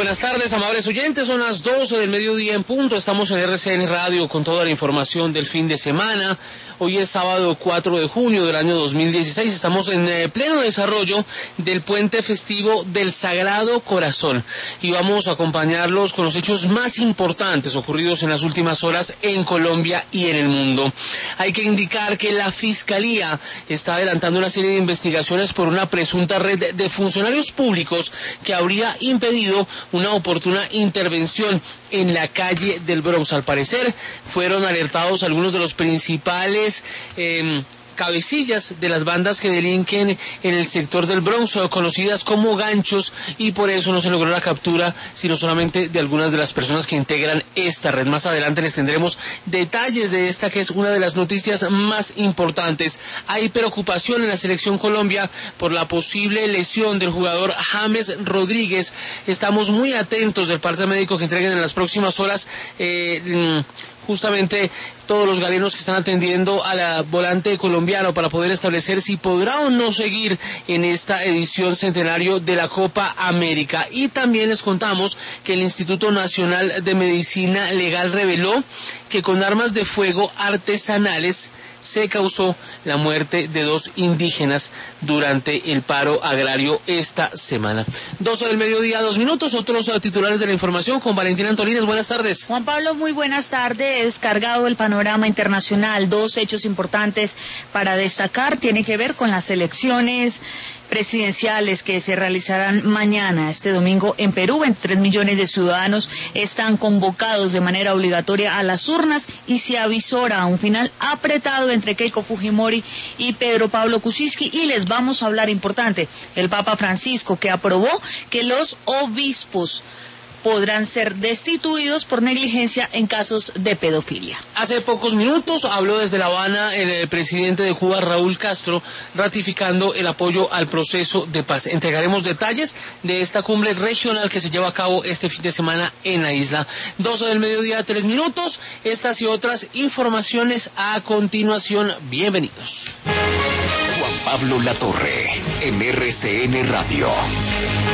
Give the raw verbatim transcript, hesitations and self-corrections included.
buenas tardes, amables oyentes, son las doce del mediodía en punto, estamos en R C N Radio con toda la información del fin de semana. Hoy es sábado cuatro de junio del año dos mil dieciséis, estamos en eh, pleno desarrollo del puente festivo del Sagrado Corazón y vamos a acompañarlos con los hechos más importantes ocurridos en las últimas horas en Colombia y en el mundo. Hay que indicar que la Fiscalía está adelantando una serie de investigaciones por una presunta red de funcionarios públicos que habría impedido una oportuna intervención en la calle del Bronx. Al parecer fueron alertados algunos de los principales eh, cabecillas de las bandas que delinquen en el sector del Bronx, conocidas como ganchos, y por eso no se logró la captura, sino solamente de algunas de las personas que integran esta red. Más adelante les tendremos detalles de esta, que es una de las noticias más importantes. Hay preocupación en la Selección Colombia por la posible lesión del jugador James Rodríguez. Estamos muy atentos del parte médico que entreguen en las próximas horas eh, justamente todos los galenos que están atendiendo a la volante colombiano para poder establecer si podrá o no seguir en esta edición centenario de la Copa América. Y también les contamos que el Instituto Nacional de Medicina Legal reveló que con armas de fuego artesanales se causó la muerte de dos indígenas durante el paro agrario esta semana. doce del mediodía, dos minutos, otros titulares de la información con Valentina Antolínez. Buenas tardes. Juan Pablo, muy buenas tardes. Cargado el panorama internacional, dos hechos importantes para destacar, tiene que ver con las elecciones presidenciales que se realizarán mañana, este domingo, en Perú. veintitrés millones de ciudadanos están convocados de manera obligatoria a las urnas y se avisora un final apretado entre Keiko Fujimori y Pedro Pablo Kuczynski. Y les vamos a hablar importante, el Papa Francisco, que aprobó que los obispos podrán ser destituidos por negligencia en casos de pedofilia. Hace pocos minutos habló desde La Habana el, el presidente de Cuba, Raúl Castro, ratificando el apoyo al proceso de paz. Entregaremos detalles de esta cumbre regional que se lleva a cabo este fin de semana en la isla. doce del mediodía, tres minutos. Estas y otras informaciones a continuación. Bienvenidos. Juan Pablo Latorre, en R C N Radio.